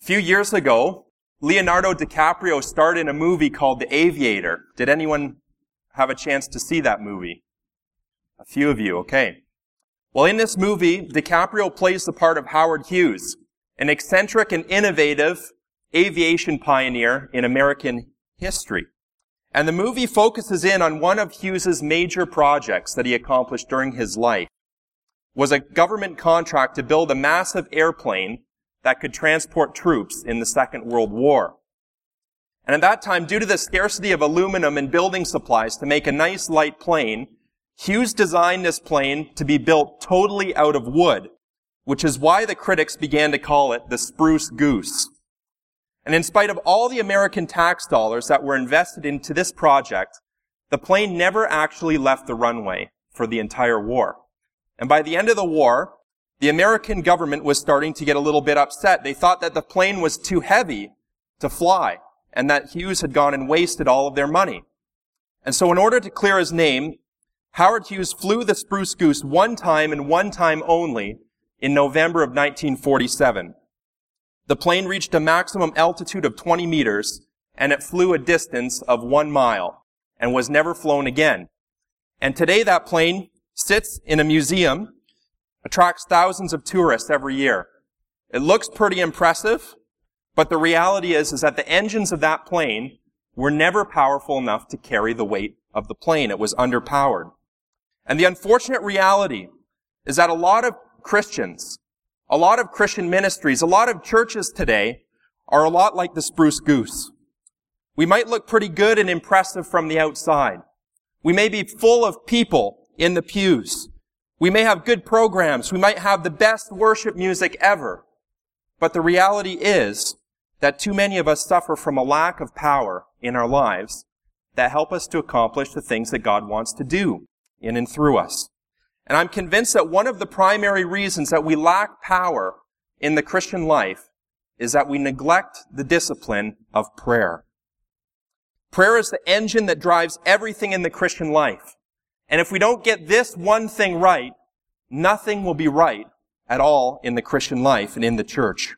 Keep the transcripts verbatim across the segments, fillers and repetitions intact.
few years ago, Leonardo DiCaprio starred in a movie called The Aviator. Did anyone have a chance to see that movie? A few of you, okay. Well, in this movie, DiCaprio plays the part of Howard Hughes, an eccentric and innovative aviation pioneer in American history. And the movie focuses in on one of Hughes's major projects that he accomplished during his life. It was a government contract to build a massive airplane that could transport troops in the Second World War. And at that time, due to the scarcity of aluminum and building supplies to make a nice light plane, Hughes designed this plane to be built totally out of wood, which is why the critics began to call it the Spruce Goose. And in spite of all the American tax dollars that were invested into this project, the plane never actually left the runway for the entire war. And by the end of the war, the American government was starting to get a little bit upset. They thought that the plane was too heavy to fly and that Hughes had gone and wasted all of their money. And so in order to clear his name, Howard Hughes flew the Spruce Goose one time and one time only in November of nineteen forty-seven. The plane reached a maximum altitude of twenty meters and it flew a distance of one mile and was never flown again. And today that plane sits in a museum, attracts thousands of tourists every year. It looks pretty impressive, but the reality is, is that the engines of that plane were never powerful enough to carry the weight of the plane. It was underpowered. And the unfortunate reality is that a lot of Christians, a lot of Christian ministries, a lot of churches today are a lot like the Spruce Goose. We might look pretty good and impressive from the outside. We may be full of people in the pews. We may have good programs. We might have the best worship music ever. But the reality is that too many of us suffer from a lack of power in our lives that help us to accomplish the things that God wants to do in and through us. And I'm convinced that one of the primary reasons that we lack power in the Christian life is that we neglect the discipline of prayer. Prayer is the engine that drives everything in the Christian life. And if we don't get this one thing right, nothing will be right at all in the Christian life and in the church.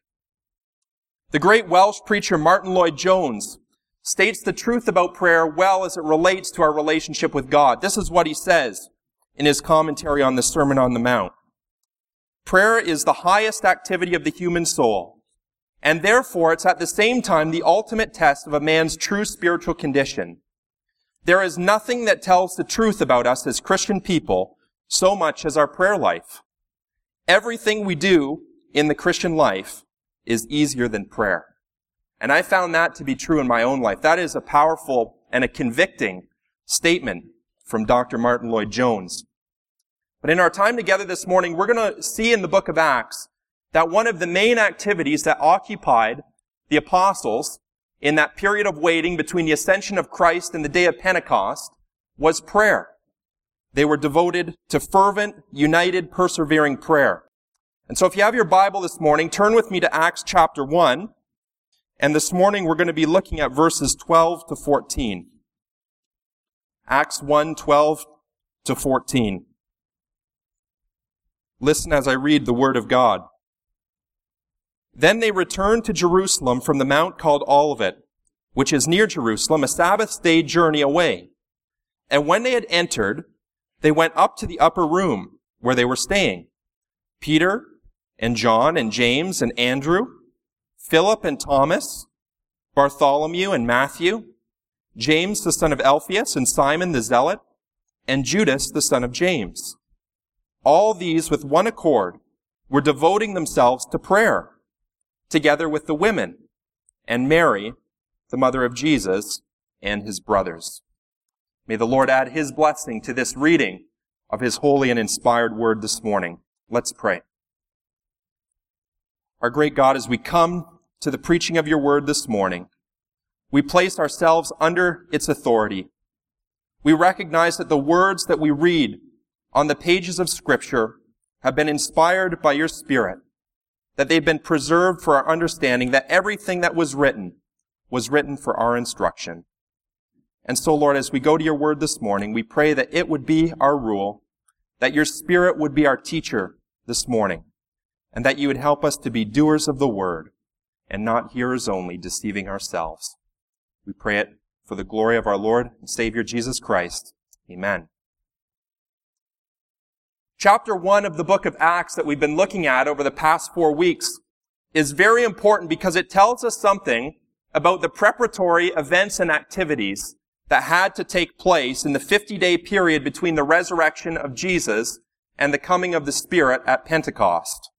The great Welsh preacher Martin Lloyd-Jones states the truth about prayer well as it relates to our relationship with God. This is what he says in his commentary on the Sermon on the Mount. Prayer is the highest activity of the human soul, and therefore it's at the same time the ultimate test of a man's true spiritual condition. There is nothing that tells the truth about us as Christian people so much as our prayer life. Everything we do in the Christian life is easier than prayer. And I found that to be true in my own life. That is a powerful and a convicting statement from Doctor Martin Lloyd-Jones. But in our time together this morning, we're going to see in the book of Acts that one of the main activities that occupied the apostles in that period of waiting between the ascension of Christ and the day of Pentecost was prayer. They were devoted to fervent, united, persevering prayer. And so if you have your Bible this morning, turn with me to Acts chapter one. And this morning we're going to be looking at verses twelve to fourteen. Acts one, twelve to fourteen. Listen as I read the word of God. Then they returned to Jerusalem from the mount called Olivet, which is near Jerusalem, a Sabbath day journey away. And when they had entered, they went up to the upper room where they were staying. Peter and John and James and Andrew, Philip and Thomas, Bartholomew and Matthew, James the son of Alphaeus and Simon the Zealot, and Judas the son of James. All these with one accord were devoting themselves to prayer, together with the women, and Mary, the mother of Jesus, and his brothers. May the Lord add his blessing to this reading of his holy and inspired word this morning. Let's pray. Our great God, as we come to the preaching of your word this morning, we place ourselves under its authority. We recognize that the words that we read on the pages of Scripture have been inspired by your Spirit, that they've been preserved for our understanding, that everything that was written was written for our instruction. And so, Lord, as we go to your word this morning, we pray that it would be our rule, that your Spirit would be our teacher this morning, and that you would help us to be doers of the word and not hearers only, deceiving ourselves. We pray it for the glory of our Lord and Savior Jesus Christ. Amen. Chapter one of the book of Acts that we've been looking at over the past four weeks is very important because it tells us something about the preparatory events and activities that had to take place in the fifty-day period between the resurrection of Jesus and the coming of the Spirit at Pentecost.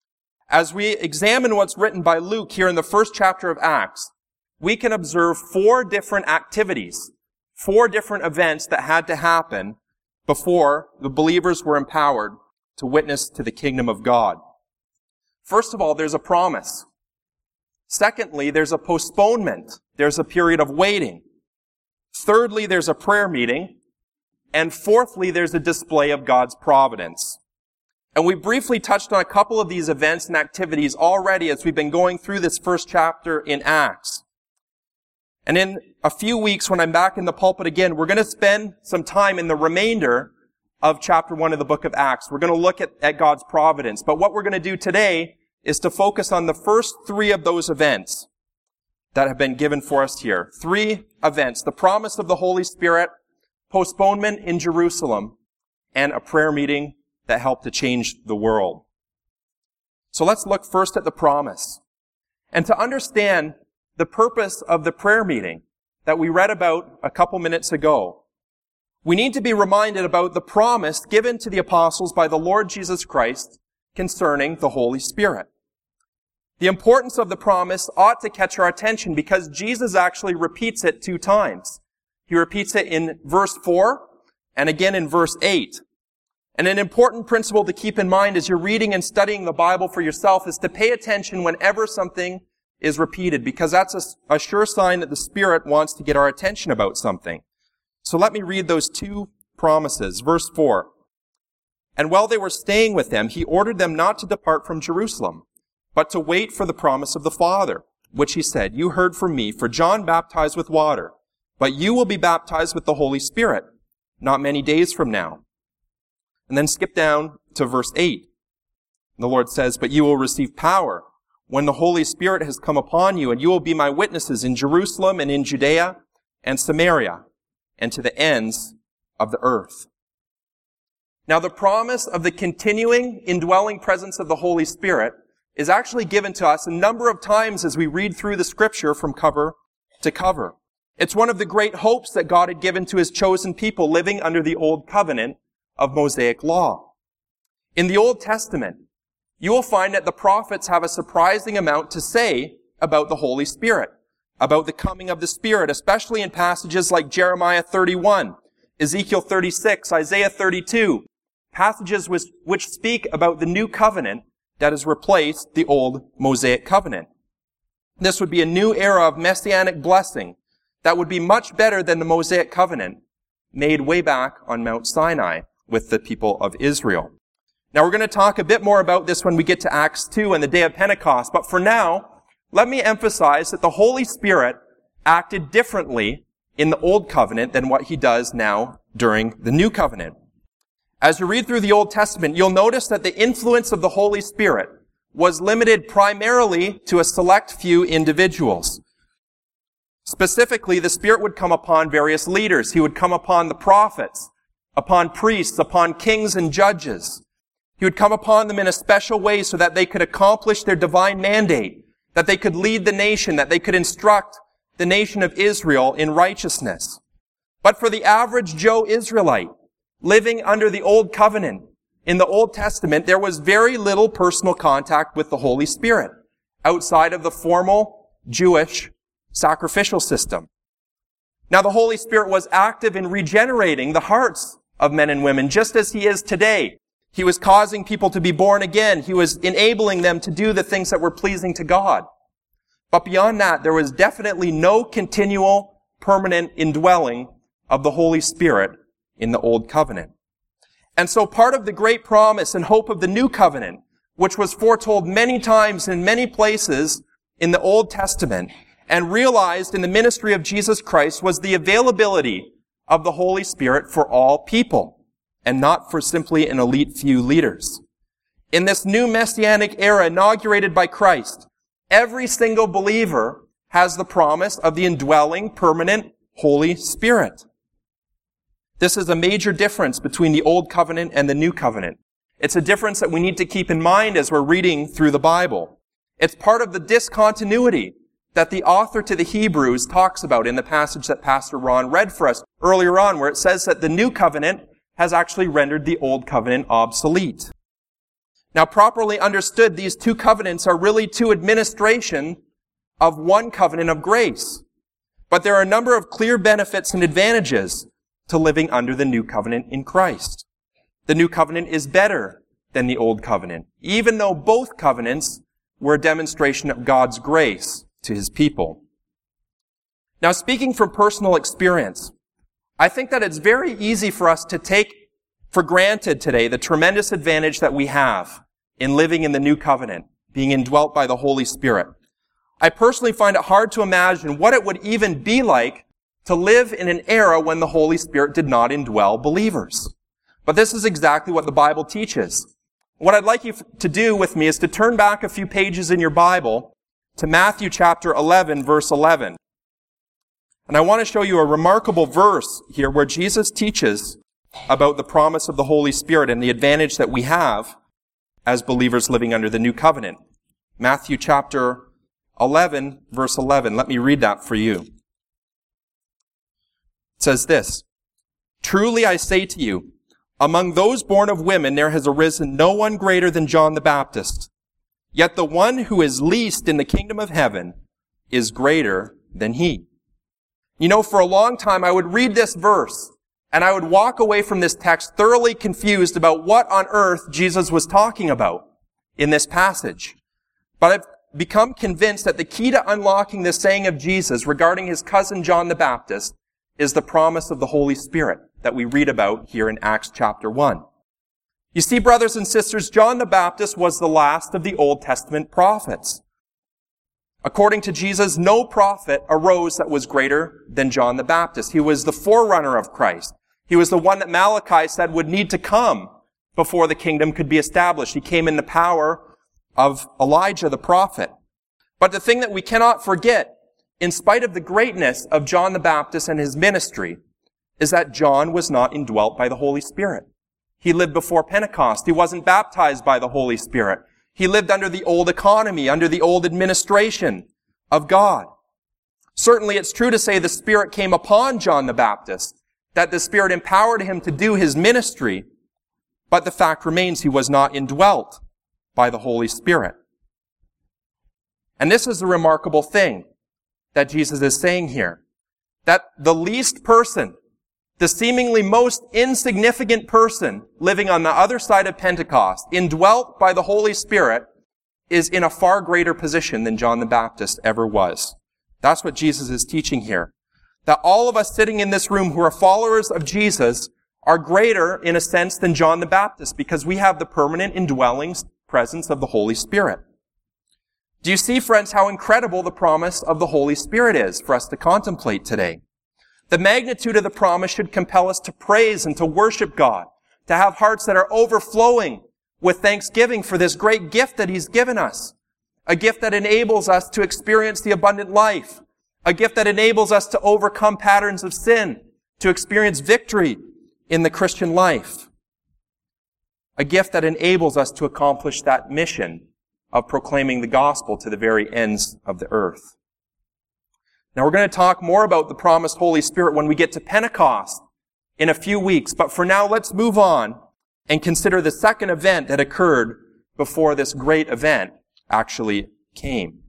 As we examine what's written by Luke here in the first chapter of Acts, we can observe four different activities, four different events that had to happen before the believers were empowered to witness to the kingdom of God. First of all, there's a promise. Secondly, there's a postponement. There's a period of waiting. Thirdly, there's a prayer meeting. And fourthly, there's a display of God's providence. And we briefly touched on a couple of these events and activities already as we've been going through this first chapter in Acts. And in a few weeks, when I'm back in the pulpit again, we're going to spend some time in the remainder of chapter one of the book of Acts. We're going to look at, at God's providence. But what we're going to do today is to focus on the first three of those events that have been given for us here. Three events: the promise of the Holy Spirit, postponement in Jerusalem, and a prayer meeting that helped to change the world. So let's look first at the promise. And to understand the purpose of the prayer meeting that we read about a couple minutes ago, we need to be reminded about the promise given to the apostles by the Lord Jesus Christ concerning the Holy Spirit. The importance of the promise ought to catch our attention because Jesus actually repeats it two times. He repeats it in verse four and again in verse eight. And an important principle to keep in mind as you're reading and studying the Bible for yourself is to pay attention whenever something is repeated, because that's a, a sure sign that the Spirit wants to get our attention about something. So let me read those two promises. Verse four. And while they were staying with them, he ordered them not to depart from Jerusalem, but to wait for the promise of the Father, which he said, "You heard from me, for John baptized with water, but you will be baptized with the Holy Spirit not many days from now." And then skip down to verse eight. The Lord says, "But you will receive power when the Holy Spirit has come upon you, and you will be my witnesses in Jerusalem and in Judea and Samaria and to the ends of the earth." Now, the promise of the continuing indwelling presence of the Holy Spirit is actually given to us a number of times as we read through the Scripture from cover to cover. It's one of the great hopes that God had given to his chosen people living under the Old Covenant of Mosaic law. In the Old Testament, you will find that the prophets have a surprising amount to say about the Holy Spirit, about the coming of the Spirit, especially in passages like Jeremiah thirty-one, Ezekiel thirty-six, Isaiah thirty-two, passages which, which speak about the new covenant that has replaced the old Mosaic covenant. This would be a new era of messianic blessing that would be much better than the Mosaic covenant made way back on Mount Sinai with the people of Israel. Now, we're going to talk a bit more about this when we get to Acts two and the day of Pentecost, but for now, let me emphasize that the Holy Spirit acted differently in the Old Covenant than what he does now during the New Covenant. As you read through the Old Testament, you'll notice that the influence of the Holy Spirit was limited primarily to a select few individuals. Specifically, the Spirit would come upon various leaders. He would come upon the prophets, upon priests, upon kings and judges. He would come upon them in a special way so that they could accomplish their divine mandate, that they could lead the nation, that they could instruct the nation of Israel in righteousness. But for the average Joe Israelite living under the Old Covenant, in the Old Testament, there was very little personal contact with the Holy Spirit outside of the formal Jewish sacrificial system. Now, the Holy Spirit was active in regenerating the hearts of men and women, just as he is today. He was causing people to be born again. He was enabling them to do the things that were pleasing to God. But beyond that, there was definitely no continual, permanent indwelling of the Holy Spirit in the Old Covenant. And so part of the great promise and hope of the New Covenant, which was foretold many times in many places in the Old Testament and realized in the ministry of Jesus Christ, was the availability of the Holy Spirit for all people and not for simply an elite few leaders. In this new messianic era inaugurated by Christ, Every single believer has the promise of the indwelling, permanent Holy Spirit. This is a major difference between the Old Covenant and the New Covenant. It's a difference that we need to keep in mind as we're reading through the Bible. It's part of the discontinuity that the author to the Hebrews talks about in the passage that Pastor Ron read for us earlier on, where it says that the New Covenant has actually rendered the Old Covenant obsolete. Now, properly understood, these two covenants are really two administration of one covenant of grace. But there are a number of clear benefits and advantages to living under the New Covenant in Christ. The New Covenant is better than the Old Covenant, even though both covenants were a demonstration of God's grace to His people. Now, speaking from personal experience, I think that it's very easy for us to take for granted today the tremendous advantage that we have in living in the New Covenant, being indwelt by the Holy Spirit. I personally find it hard to imagine what it would even be like to live in an era when the Holy Spirit did not indwell believers. But this is exactly what the Bible teaches. What I'd like you to do with me is to turn back a few pages in your Bible to Matthew chapter eleven, verse eleven. And I want to show you a remarkable verse here where Jesus teaches about the promise of the Holy Spirit and the advantage that we have as believers living under the New Covenant. Matthew chapter eleven, verse eleven. Let me read that for you. It says this, "Truly I say to you, among those born of women there has arisen no one greater than John the Baptist. Yet the one who is least in the kingdom of heaven is greater than he." You know, for a long time I would read this verse and I would walk away from this text thoroughly confused about what on earth Jesus was talking about in this passage. But I've become convinced that the key to unlocking this saying of Jesus regarding his cousin John the Baptist is the promise of the Holy Spirit that we read about here in Acts chapter one. You see, brothers and sisters, John the Baptist was the last of the Old Testament prophets. According to Jesus, no prophet arose that was greater than John the Baptist. He was the forerunner of Christ. He was the one that Malachi said would need to come before the kingdom could be established. He came in the power of Elijah the prophet. But the thing that we cannot forget, in spite of the greatness of John the Baptist and his ministry, is that John was not indwelt by the Holy Spirit. He lived before Pentecost. He wasn't baptized by the Holy Spirit. He lived under the old economy, under the old administration of God. Certainly it's true to say the Spirit came upon John the Baptist, that the Spirit empowered him to do his ministry, but the fact remains he was not indwelt by the Holy Spirit. And this is the remarkable thing that Jesus is saying here, that the least person, the seemingly most insignificant person living on the other side of Pentecost, indwelt by the Holy Spirit, is in a far greater position than John the Baptist ever was. That's what Jesus is teaching here. That all of us sitting in this room who are followers of Jesus are greater in a sense than John the Baptist because we have the permanent indwelling presence of the Holy Spirit. Do you see, friends, how incredible the promise of the Holy Spirit is for us to contemplate today? The magnitude of the promise should compel us to praise and to worship God, to have hearts that are overflowing with thanksgiving for this great gift that He's given us, a gift that enables us to experience the abundant life, a gift that enables us to overcome patterns of sin, to experience victory in the Christian life, a gift that enables us to accomplish that mission of proclaiming the gospel to the very ends of the earth. Now we're going to talk more about the promised Holy Spirit when we get to Pentecost in a few weeks, but for now let's move on and consider the second event that occurred before this great event actually came.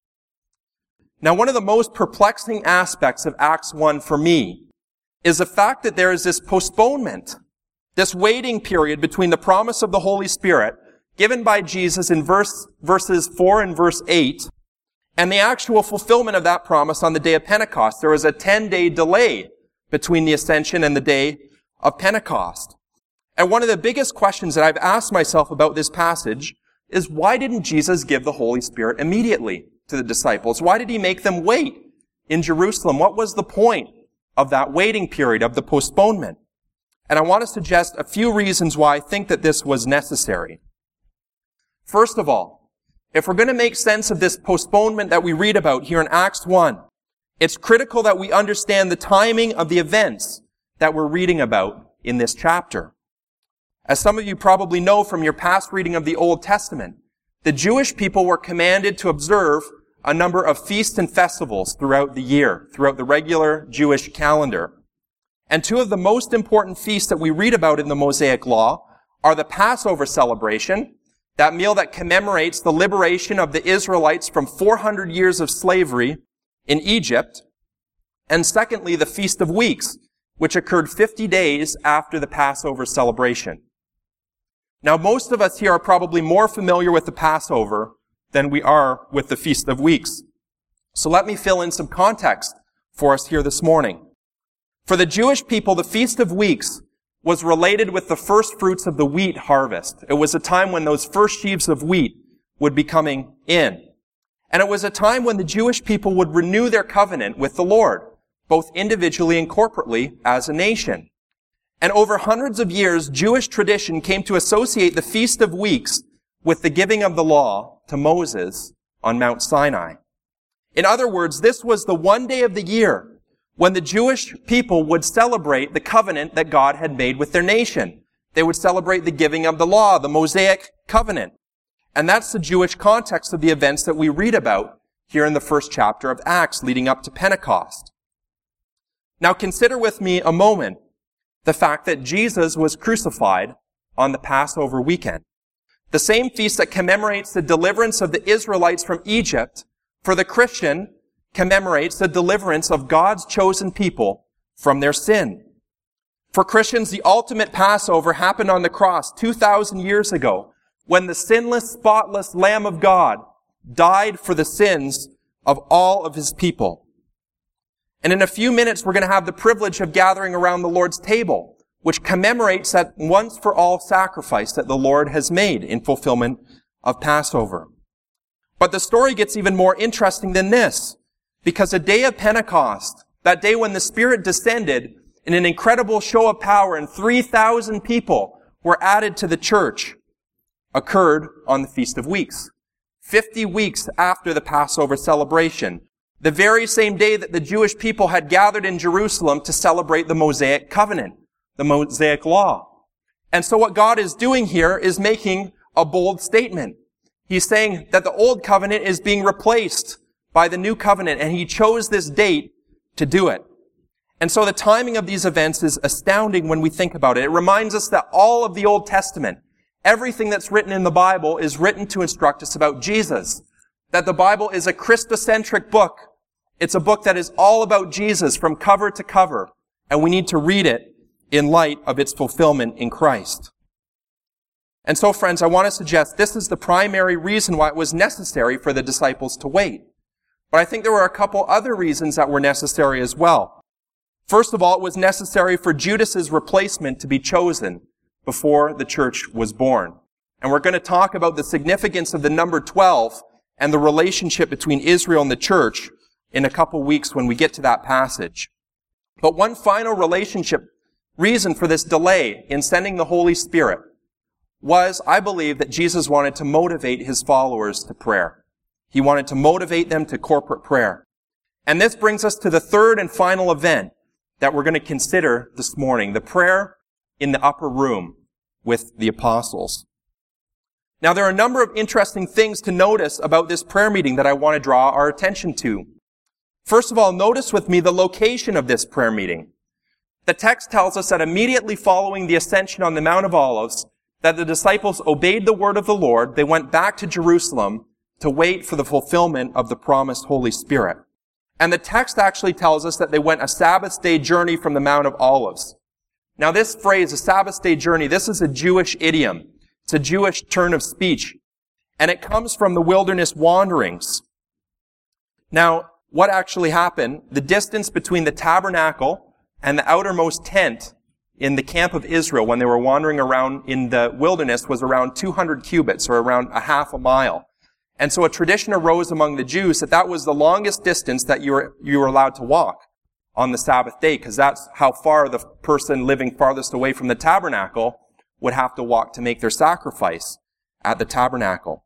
Now one of the most perplexing aspects of Acts one for me is the fact that there is this postponement, this waiting period between the promise of the Holy Spirit given by Jesus in verse, verses four and verse eight, and the actual fulfillment of that promise on the day of Pentecost. There was a ten-day delay between the ascension and the day of Pentecost. And one of the biggest questions that I've asked myself about this passage is, why didn't Jesus give the Holy Spirit immediately to the disciples? Why did He make them wait in Jerusalem? What was the point of that waiting period, of the postponement? And I want to suggest a few reasons why I think that this was necessary. First of all, if we're going to make sense of this postponement that we read about here in Acts one, it's critical that we understand the timing of the events that we're reading about in this chapter. As some of you probably know from your past reading of the Old Testament, the Jewish people were commanded to observe a number of feasts and festivals throughout the year, throughout the regular Jewish calendar. And two of the most important feasts that we read about in the Mosaic Law are the Passover celebration, that meal that commemorates the liberation of the Israelites from four hundred years of slavery in Egypt, and secondly, the Feast of Weeks, which occurred fifty days after the Passover celebration. Now, most of us here are probably more familiar with the Passover than we are with the Feast of Weeks. So let me fill in some context for us here this morning. For the Jewish people, the Feast of Weeks was related with the first fruits of the wheat harvest. It was a time when those first sheaves of wheat would be coming in. And it was a time when the Jewish people would renew their covenant with the Lord, both individually and corporately as a nation. And over hundreds of years, Jewish tradition came to associate the Feast of Weeks with the giving of the law to Moses on Mount Sinai. In other words, this was the one day of the year when the Jewish people would celebrate the covenant that God had made with their nation. They would celebrate the giving of the law, the Mosaic covenant. And that's the Jewish context of the events that we read about here in the first chapter of Acts leading up to Pentecost. Now consider with me a moment the fact that Jesus was crucified on the Passover weekend. The same feast that commemorates the deliverance of the Israelites from Egypt, for the Christian, commemorates the deliverance of God's chosen people from their sin. For Christians, the ultimate Passover happened on the cross two thousand years ago, when the sinless, spotless Lamb of God died for the sins of all of his people. And in a few minutes, we're going to have the privilege of gathering around the Lord's table, which commemorates that once-for-all sacrifice that the Lord has made in fulfillment of Passover. But the story gets even more interesting than this, because the day of Pentecost, that day when the Spirit descended in an incredible show of power and three thousand people were added to the church, occurred on the Feast of Weeks, fifty weeks after the Passover celebration, the very same day that the Jewish people had gathered in Jerusalem to celebrate the Mosaic covenant, the Mosaic law. And so what God is doing here is making a bold statement. He's saying that the old covenant is being replaced by the new covenant, and he chose this date to do it. And so the timing of these events is astounding when we think about it. It reminds us that all of the Old Testament, everything that's written in the Bible, is written to instruct us about Jesus. That the Bible is a Christocentric book. It's a book that is all about Jesus from cover to cover, and we need to read it in light of its fulfillment in Christ. And so, friends, I want to suggest this is the primary reason why it was necessary for the disciples to wait. But I think there were a couple other reasons that were necessary as well. First of all, it was necessary for Judas's replacement to be chosen before the church was born. And we're going to talk about the significance of the number twelve and the relationship between Israel and the church in a couple weeks when we get to that passage. But one final relationship reason for this delay in sending the Holy Spirit was, I believe, that Jesus wanted to motivate his followers to prayer. He wanted to motivate them to corporate prayer. And this brings us to the third and final event that we're going to consider this morning, the prayer in the upper room with the apostles. Now, there are a number of interesting things to notice about this prayer meeting that I want to draw our attention to. First of all, notice with me the location of this prayer meeting. The text tells us that immediately following the ascension on the Mount of Olives, that the disciples obeyed the word of the Lord. They went back to Jerusalem to wait for the fulfillment of the promised Holy Spirit. And the text actually tells us that they went a Sabbath day journey from the Mount of Olives. Now this phrase, a Sabbath day journey, this is a Jewish idiom. It's a Jewish turn of speech. And it comes from the wilderness wanderings. Now, what actually happened, the distance between the tabernacle and the outermost tent in the camp of Israel when they were wandering around in the wilderness was around two hundred cubits, or around a half a mile. And so a tradition arose among the Jews that that was the longest distance that you were, you were allowed to walk on the Sabbath day, because that's how far the person living farthest away from the tabernacle would have to walk to make their sacrifice at the tabernacle.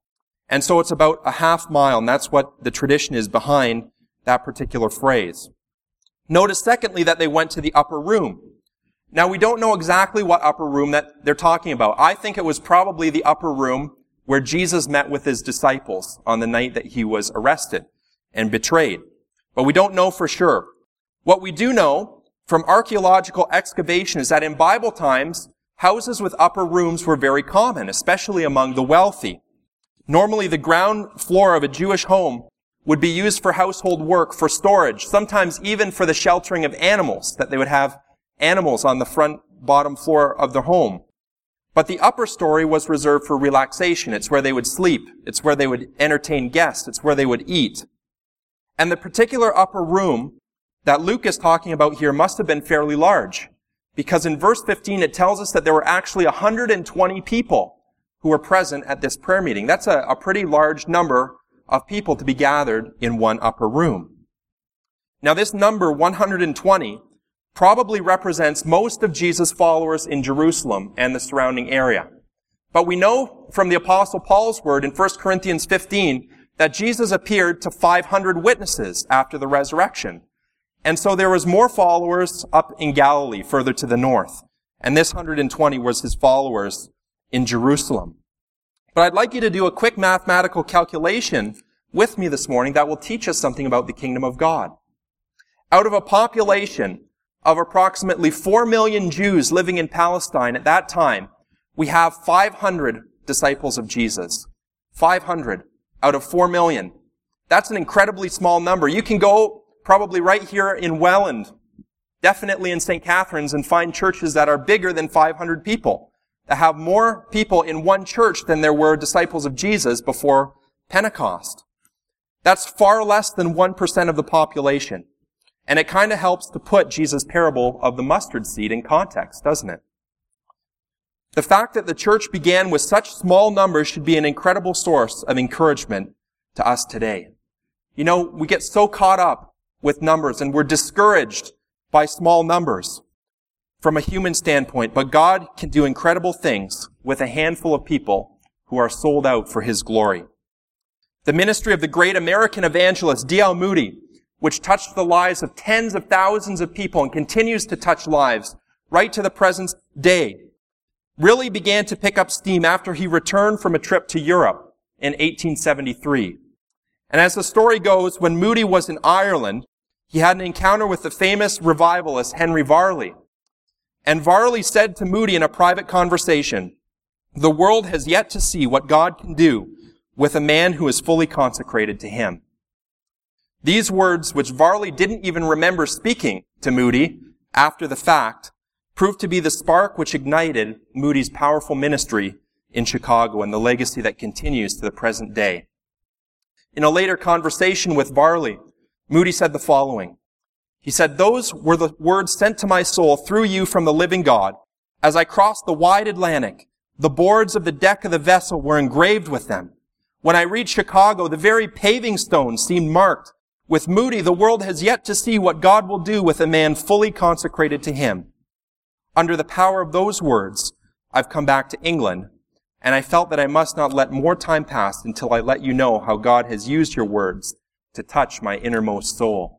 And so it's about a half mile, and that's what the tradition is behind that particular phrase. Notice, secondly, that they went to the upper room. Now, we don't know exactly what upper room that they're talking about. I think it was probably the upper room where Jesus met with his disciples on the night that he was arrested and betrayed. But we don't know for sure. What we do know from archaeological excavation is that in Bible times, houses with upper rooms were very common, especially among the wealthy. Normally, the ground floor of a Jewish home would be used for household work, for storage, sometimes even for the sheltering of animals, that they would have animals on the front bottom floor of their home. But the upper story was reserved for relaxation. It's where they would sleep. It's where they would entertain guests. It's where they would eat. And the particular upper room that Luke is talking about here must have been fairly large, because in verse fifteen it tells us that there were actually one hundred twenty people who were present at this prayer meeting. That's a, a pretty large number of people to be gathered in one upper room. Now, this number, one hundred twenty, probably represents most of Jesus' followers in Jerusalem and the surrounding area. But we know from the Apostle Paul's word in First Corinthians fifteen that Jesus appeared to five hundred witnesses after the resurrection. And so there was more followers up in Galilee, further to the north. And this one hundred twenty was his followers in Jerusalem. But I'd like you to do a quick mathematical calculation with me this morning that will teach us something about the kingdom of God. Out of a population of approximately four million Jews living in Palestine at that time, we have five hundred disciples of Jesus. five hundred out of four million. That's an incredibly small number. You can go probably right here in Welland, definitely in Saint Catharines, and find churches that are bigger than five hundred people, that have more people in one church than there were disciples of Jesus before Pentecost. That's far less than one percent of the population. And it kind of helps to put Jesus' parable of the mustard seed in context, doesn't it? The fact that the church began with such small numbers should be an incredible source of encouragement to us today. You know, we get so caught up with numbers and we're discouraged by small numbers from a human standpoint, but God can do incredible things with a handful of people who are sold out for his glory. The ministry of the great American evangelist D L Moody, which touched the lives of tens of thousands of people and continues to touch lives right to the present day, really began to pick up steam after he returned from a trip to Europe in eighteen seventy-three. And as the story goes, when Moody was in Ireland, he had an encounter with the famous revivalist Henry Varley. And Varley said to Moody in a private conversation, "The world has yet to see what God can do with a man who is fully consecrated to him." These words, which Varley didn't even remember speaking to Moody after the fact, proved to be the spark which ignited Moody's powerful ministry in Chicago and the legacy that continues to the present day. In a later conversation with Varley, Moody said the following. He said, "Those were the words sent to my soul through you from the living God. As I crossed the wide Atlantic, the boards of the deck of the vessel were engraved with them. When I reached Chicago, the very paving stones seemed marked. With Moody, the world has yet to see what God will do with a man fully consecrated to him. Under the power of those words, I've come back to England, and I felt that I must not let more time pass until I let you know how God has used your words to touch my innermost soul."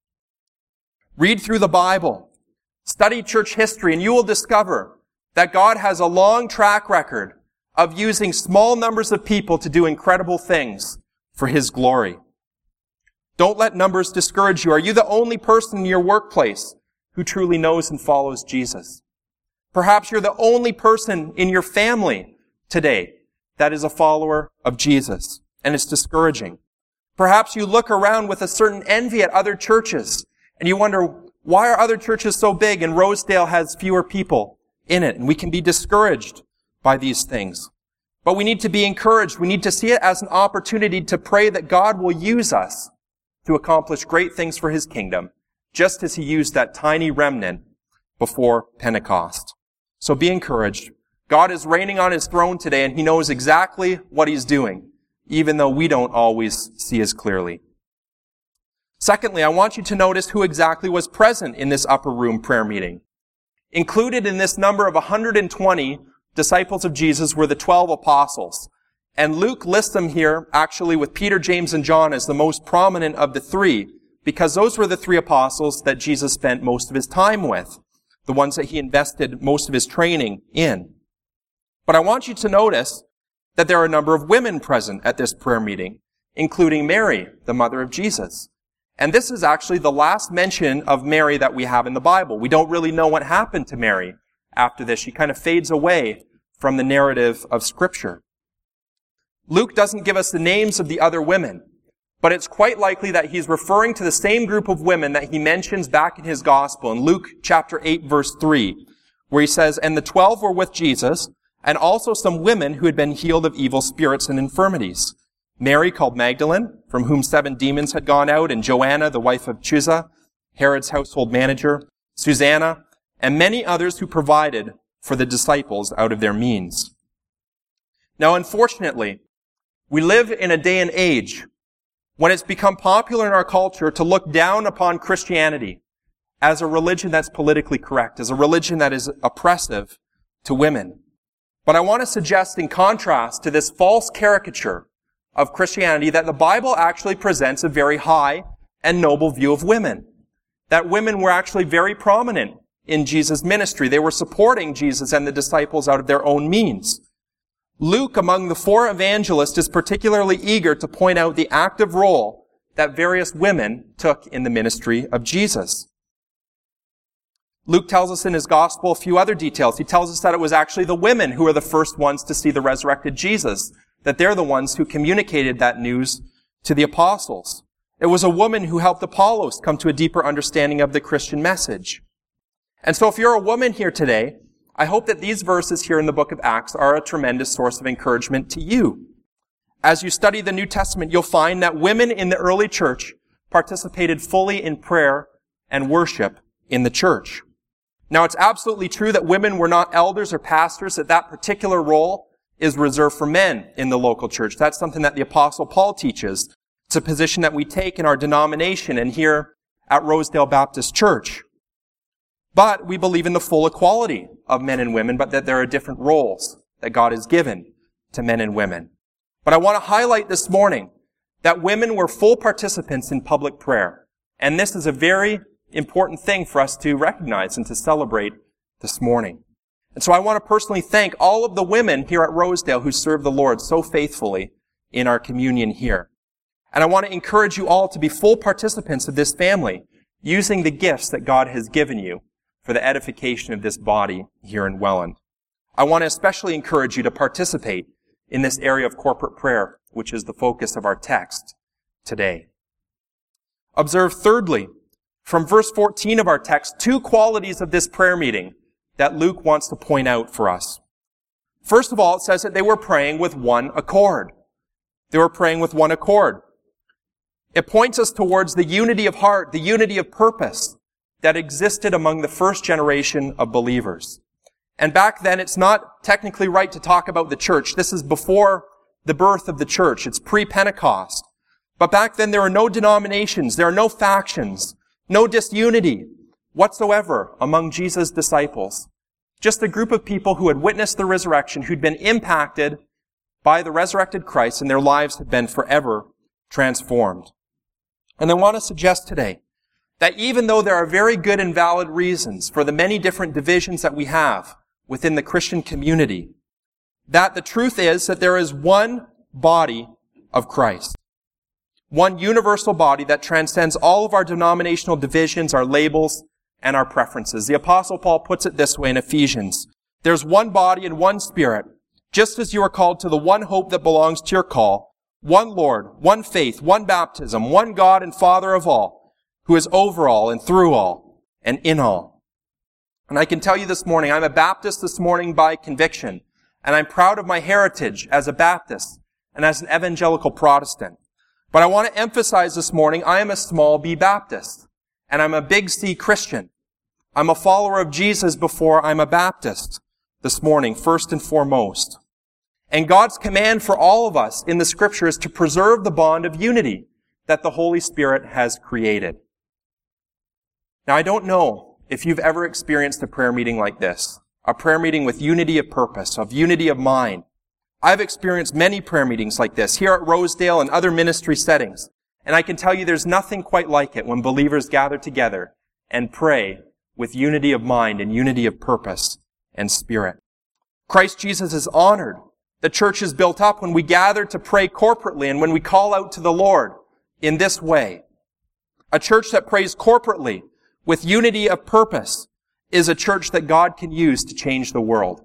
Read through the Bible, study church history, and you will discover that God has a long track record of using small numbers of people to do incredible things for his glory. Don't let numbers discourage you. Are you the only person in your workplace who truly knows and follows Jesus? Perhaps you're the only person in your family today that is a follower of Jesus, and it's discouraging. Perhaps you look around with a certain envy at other churches, and you wonder, why are other churches so big and Rosedale has fewer people in it? And we can be discouraged by these things. But we need to be encouraged. We need to see it as an opportunity to pray that God will use us to accomplish great things for his kingdom, just as he used that tiny remnant before Pentecost. So be encouraged. God is reigning on his throne today, and he knows exactly what he's doing, even though we don't always see as clearly. Secondly, I want you to notice who exactly was present in this upper room prayer meeting. Included in this number of one hundred twenty disciples of Jesus were the twelve apostles. And Luke lists them here actually with Peter, James, and John as the most prominent of the three, because those were the three apostles that Jesus spent most of his time with, the ones that he invested most of his training in. But I want you to notice that there are a number of women present at this prayer meeting, including Mary, the mother of Jesus. And this is actually the last mention of Mary that we have in the Bible. We don't really know what happened to Mary after this. She kind of fades away from the narrative of Scripture. Luke doesn't give us the names of the other women, but it's quite likely that he's referring to the same group of women that he mentions back in his gospel in Luke chapter eight, verse three, where he says, "And the twelve were with Jesus, and also some women who had been healed of evil spirits and infirmities. Mary called Magdalene, from whom seven demons had gone out, and Joanna, the wife of Chuza, Herod's household manager, Susanna, and many others who provided for the disciples out of their means." Now, unfortunately, we live in a day and age when it's become popular in our culture to look down upon Christianity as a religion that's politically correct, as a religion that is oppressive to women. But I want to suggest, in contrast to this false caricature of Christianity, that the Bible actually presents a very high and noble view of women. That women were actually very prominent in Jesus' ministry. They were supporting Jesus and the disciples out of their own means. Luke, among the four evangelists, is particularly eager to point out the active role that various women took in the ministry of Jesus. Luke tells us in his gospel a few other details. He tells us that it was actually the women who were the first ones to see the resurrected Jesus, that they're the ones who communicated that news to the apostles. It was a woman who helped Apollos come to a deeper understanding of the Christian message. And so if you're a woman here today, I hope that these verses here in the book of Acts are a tremendous source of encouragement to you. As you study the New Testament, you'll find that women in the early church participated fully in prayer and worship in the church. Now, it's absolutely true that women were not elders or pastors, that that particular role is reserved for men in the local church. That's something that the Apostle Paul teaches. It's a position that we take in our denomination and here at Rosedale Baptist Church. But we believe in the full equality of men and women, but that there are different roles that God has given to men and women. But I want to highlight this morning that women were full participants in public prayer. And this is a very important thing for us to recognize and to celebrate this morning. And so I want to personally thank all of the women here at Rosedale who serve the Lord so faithfully in our communion here. And I want to encourage you all to be full participants of this family, using the gifts that God has given you for the edification of this body here in Welland. I want to especially encourage you to participate in this area of corporate prayer, which is the focus of our text today. Observe thirdly, from verse fourteen of our text, two qualities of this prayer meeting that Luke wants to point out for us. First of all, it says that they were praying with one accord. They were praying with one accord. It points us towards the unity of heart, the unity of purpose that existed among the first generation of believers. And back then, it's not technically right to talk about the church. This is before the birth of the church. It's pre-Pentecost. But back then, there are no denominations. There are no factions. No disunity whatsoever among Jesus' disciples. Just a group of people who had witnessed the resurrection, who'd been impacted by the resurrected Christ, and their lives had been forever transformed. And I want to suggest today that even though there are very good and valid reasons for the many different divisions that we have within the Christian community, that the truth is that there is one body of Christ. One universal body that transcends all of our denominational divisions, our labels, and our preferences. The Apostle Paul puts it this way in Ephesians. There's one body and one Spirit, just as you are called to the one hope that belongs to your call, one Lord, one faith, one baptism, one God and Father of all, who is over all and through all and in all. And I can tell you this morning, I'm a Baptist this morning by conviction, and I'm proud of my heritage as a Baptist and as an evangelical Protestant. But I want to emphasize this morning, I am a small B Baptist, and I'm a big C Christian. I'm a follower of Jesus before I'm a Baptist this morning, first and foremost. And God's command for all of us in the Scripture is to preserve the bond of unity that the Holy Spirit has created. Now, I don't know if you've ever experienced a prayer meeting like this, a prayer meeting with unity of purpose, of unity of mind, I've experienced many prayer meetings like this here at Rosedale and other ministry settings. And I can tell you there's nothing quite like it when believers gather together and pray with unity of mind and unity of purpose and spirit. Christ Jesus is honored. The church is built up when we gather to pray corporately and when we call out to the Lord in this way. A church that prays corporately with unity of purpose is a church that God can use to change the world.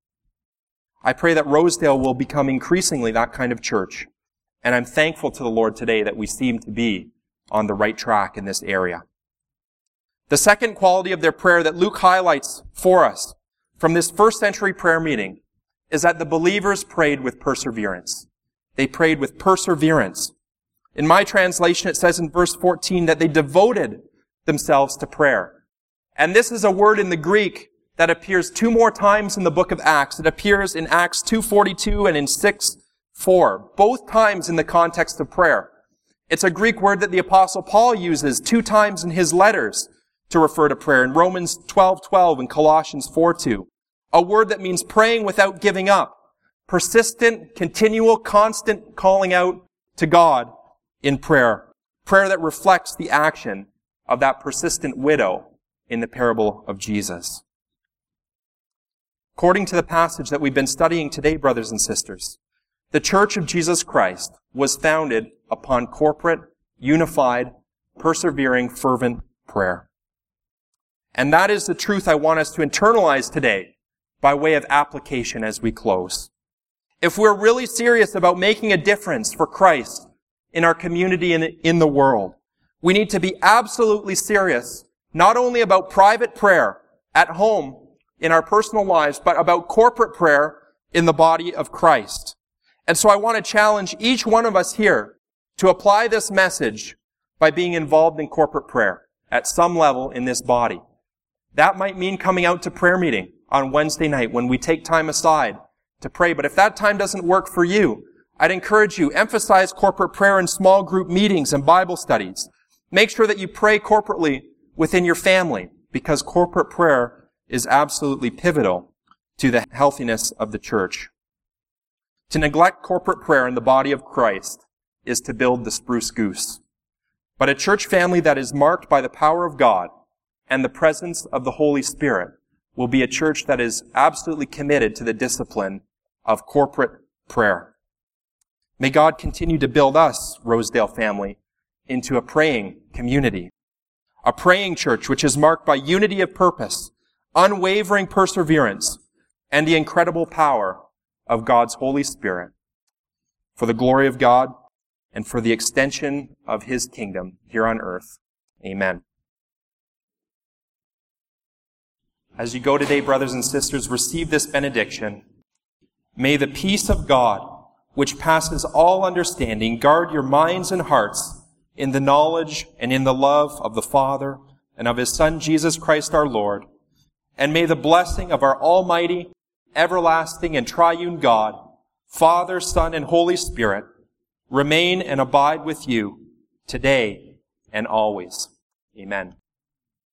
I pray that Rosedale will become increasingly that kind of church. And I'm thankful to the Lord today that we seem to be on the right track in this area. The second quality of their prayer that Luke highlights for us from this first century prayer meeting is that the believers prayed with perseverance. They prayed with perseverance. In my translation, it says in verse fourteen that they devoted themselves to prayer. And this is a word in the Greek that appears two more times in the book of Acts. It appears in Acts two forty-two and in six four, both times in the context of prayer. It's a Greek word that the Apostle Paul uses two times in his letters to refer to prayer, in Romans twelve twelve and Colossians four two. A word that means praying without giving up, persistent, continual, constant calling out to God in prayer. Prayer that reflects the action of that persistent widow in the parable of Jesus. According to the passage that we've been studying today, brothers and sisters, the Church of Jesus Christ was founded upon corporate, unified, persevering, fervent prayer. And that is the truth I want us to internalize today by way of application as we close. If we're really serious about making a difference for Christ in our community and in the world, we need to be absolutely serious, not only about private prayer at home in our personal lives, but about corporate prayer in the body of Christ. And so I want to challenge each one of us here to apply this message by being involved in corporate prayer at some level in this body. That might mean coming out to prayer meeting on Wednesday night when we take time aside to pray. But if that time doesn't work for you, I'd encourage you, emphasize corporate prayer in small group meetings and Bible studies. Make sure that you pray corporately within your family, because corporate prayer is absolutely pivotal to the healthiness of the church. To neglect corporate prayer in the body of Christ is to build the spruce goose. But a church family that is marked by the power of God and the presence of the Holy Spirit will be a church that is absolutely committed to the discipline of corporate prayer. May God continue to build us, Rosedale family, into a praying community. A praying church which is marked by unity of purpose, unwavering perseverance, and the incredible power of God's Holy Spirit for the glory of God and for the extension of His kingdom here on earth. Amen. As you go today, brothers and sisters, receive this benediction. May the peace of God, which passes all understanding, guard your minds and hearts in the knowledge and in the love of the Father and of His Son, Jesus Christ our Lord. And may the blessing of our almighty, everlasting, and triune God, Father, Son, and Holy Spirit, remain and abide with you today and always. Amen.